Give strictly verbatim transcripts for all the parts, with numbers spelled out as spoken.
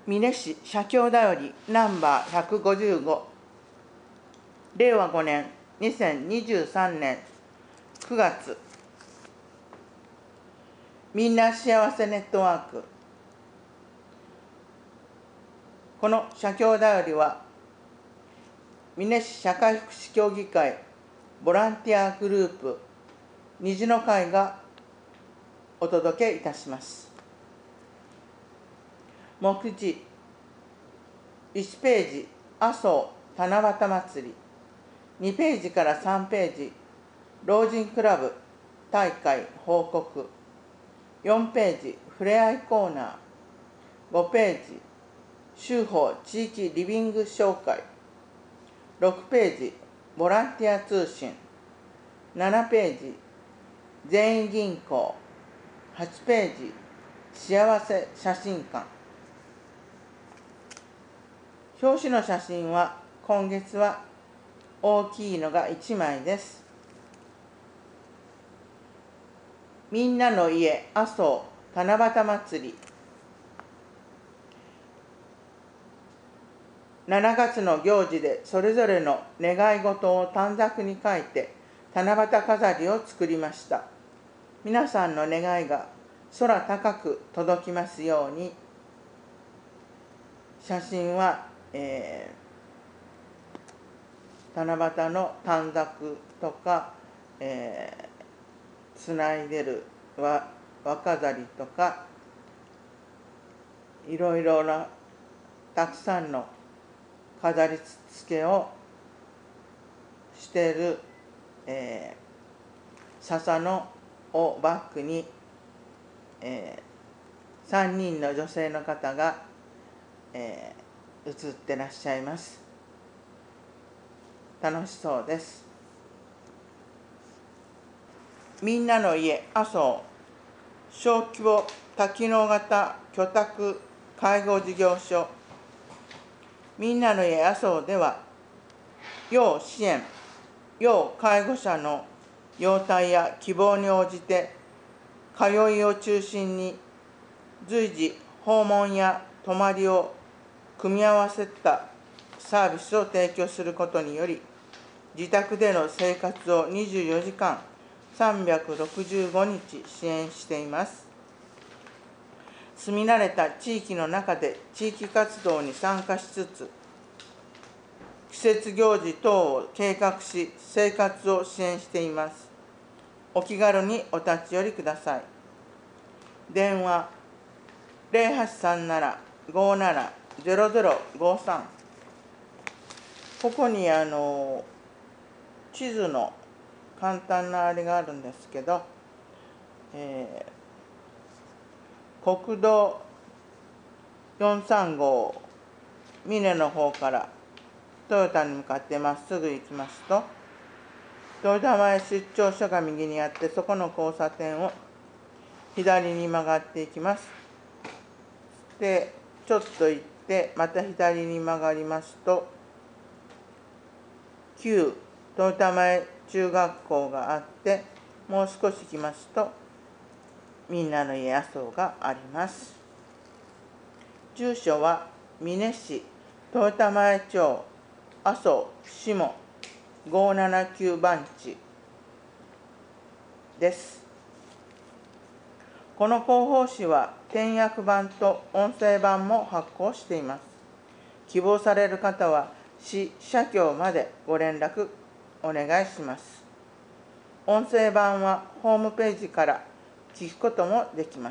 美祢市社協だよりナンバーひゃくごじゅうご、れいわごねんにせんにじゅうさんねんくがつ、みんな幸せネットワーク。この社協だよりは、美祢市社会福祉協議会ボランティアグループ虹の会がお届けいたします。目次いちページ、麻生七夕祭り、にページからさんページ、老人クラブ大会報告、よんページ、ふれあいコーナー、ごページ、州法地域リビング紹介、ろくページ、ボランティア通信、ななページ、全員銀行、はちページ、幸せ写真館。表紙の写真は今月は大きいのがいちまいです。みんなの家麻生七夕祭り、しちがつの行事でそれぞれの願い事を短冊に書いて七夕飾りを作りました。皆さんの願いが空高く届きますように。写真は、えー、七夕の短冊とか、えー、つないでる輪輪飾りとか、いろいろなたくさんの飾り付けをしている、えー、笹のをバックに、えー、さんにんの女性の方が、えー、写ってらっしゃいます。楽しそうです。みんなの家麻生小規模多機能型居宅介護事業所。みんなの家麻生では、要支援、要介護者の容態や希望に応じて、通いを中心に随時訪問や泊まりを組み合わせたサービスを提供することにより、自宅での生活をにじゅうよじかんさんびゃくろくじゅうごにち支援しています。住み慣れた地域の中で地域活動に参加しつつ、季節行事等を計画し、生活を支援しています。お気軽にお立ち寄りください。電話ゼロはちさんなな ごーなな ゼロゼロごさん。ここにあの地図の簡単なあれがあるんですけど、えー、国道よんさんご美祢の方からトヨタに向かってまっすぐ行きますと、豊田前出張所が右にあって、そこの交差点を左に曲がっていきます。で、ちょっと行って、また左に曲がりますと、旧豊田前中学校があって、もう少し行きますと、みんなの家麻生があります。住所は美祢市豊田前町麻生下ごーななきゅう番地です。この広報誌は点訳版と音声版も発行しています。希望される方は市社協までご連絡お願いします。音声版はホームページから聞くこともできます。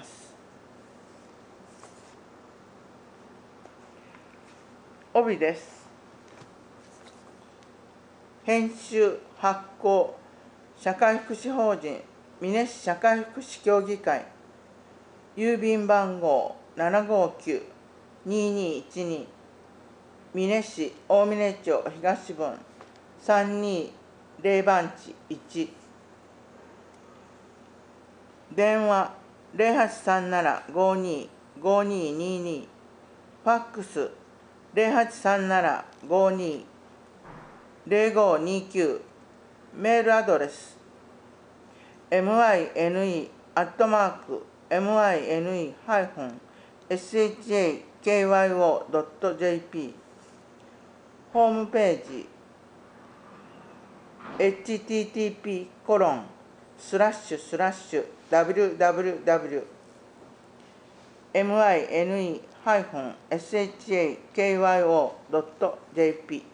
帯です。編集発行社会福祉法人美祢市社会福祉協議会、郵便番号 ななごーきゅう にーにーいちに 美祢市大峰町東分さんにーぜろ番地いち、電話ゼロはちさんなな ごーにー ごーにーにーにー、ファックスゼロはちさんなな ごーにー ゼロごーにーきゅう、メールアドレス エムアイエヌイー アットマーク エムアイエヌイー ハイフン シャケーワイオードットジェーピー ホームページ エイチティーティーピーコロンスラッシュスラッシュダブリューダブリューダブリューミネシャケーワイオードットジェーピー